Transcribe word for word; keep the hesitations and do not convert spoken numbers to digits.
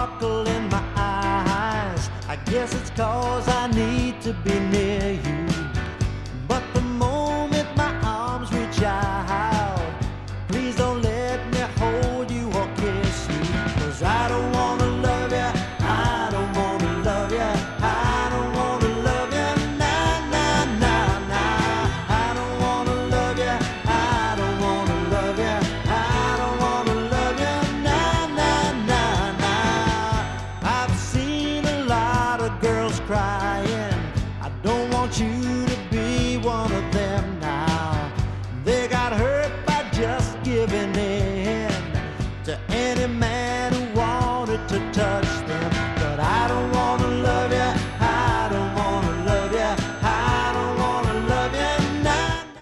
sparkle in my eyes. I guess it's 'cause I need to be near you. But the moment my arms reach out, please don't let me hold you or kiss you. 'Cause I don't wanna love you, I don't wanna love you, I don't wanna love you, nah, nah, nah, nah. I don't wanna love you, I don't wanna love you, I don't wanna love you, nah, nah, nah, nah. I've seen a lot of girls crying, I don't want you to be one of them now. They got hurt by just giving in to any man who wanted to touch them.